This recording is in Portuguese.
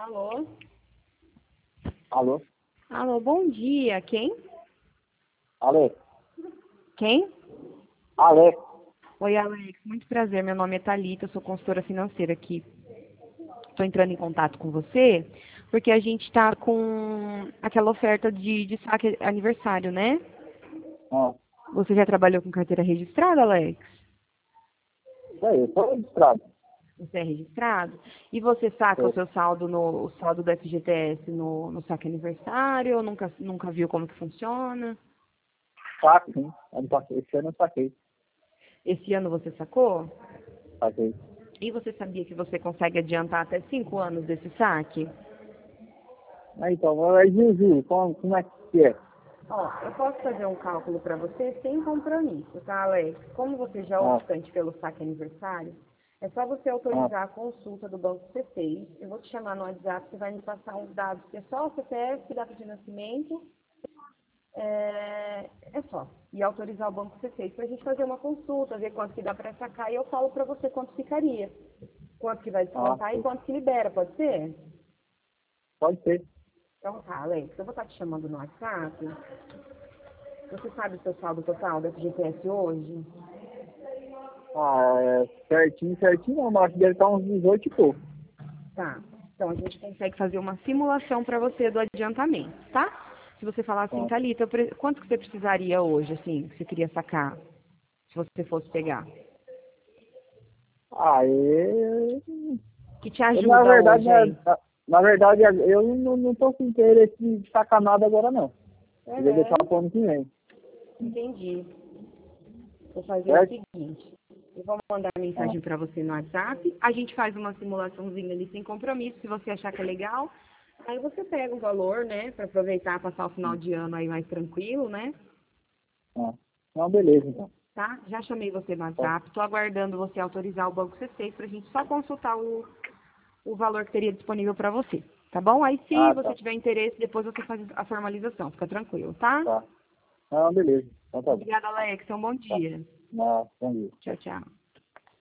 Alô? Alô? Alô, bom dia. Quem? Alô? Quem? Alô? Oi, Alex. Muito prazer. Meu nome é Thalita, eu sou consultora financeira aqui. Estou entrando em contato com você porque a gente está com aquela oferta de saque aniversário, né? Ah, Você já trabalhou com carteira registrada, Alex? isso aí, eu tô registrado. Você é registrado? E você saca o Tô. seu saldo o saldo do FGTS no saque aniversário? Ou nunca viu como que funciona? Saco, sim. Esse ano eu saquei. Esse ano você sacou? Saquei. E você sabia que você consegue adiantar até 5 anos desse saque? Aí, então, mas Juju, como é que é? Ó, eu posso fazer um cálculo para você sem compromisso, tá, Alex? Como você já é Ah, optante pelo saque aniversário, é só você ah, autorizar a consulta do Banco C6. Eu vou te chamar no WhatsApp, você vai me passar uns dados, que é só o CPF, data de nascimento, é só. E autorizar o Banco C6 para a gente fazer uma consulta, ver quanto que dá para sacar e eu falo para você quanto ficaria. Quanto que vai descontar e sei. quanto que libera, pode ser? Pode ser. Então tá, Alex, eu vou estar te chamando no WhatsApp. Você sabe o seu saldo total do FGTS hoje? Ah, certinho, certinho não, mas acho que deve estar uns 18 e pouco. Tá. Então a gente consegue fazer uma simulação para você do adiantamento, tá? Se você falar assim, Ah, Thalita, quanto que você precisaria hoje, assim, que você queria sacar, se você fosse pegar? aí, Que te na ajuda verdade, hoje aí? na verdade, eu não tô com interesse de sacar nada agora, não. Queria deixar Uhum, pro ano que vem. entendi. Vou fazer o Certo? seguinte. Eu vou mandar Ah, mensagem para você no WhatsApp. A gente faz uma simulaçãozinha ali sem compromisso, se você achar que é legal. Aí você pega o valor, né, para aproveitar, passar o final de ano aí mais tranquilo, né? ah. Não, beleza, então. Tá? Já chamei você no Tá, WhatsApp. Estou aguardando você autorizar o Banco C6 para a gente só consultar o valor que teria disponível para você. Tá bom? Aí, se ah, você tá. tiver interesse, depois você faz a formalização. Fica tranquilo, tá? Tá. Não, beleza. Então tá bom. Obrigada, Alex. Um bom Tá. dia. Não, entendi. Tchau, tchau.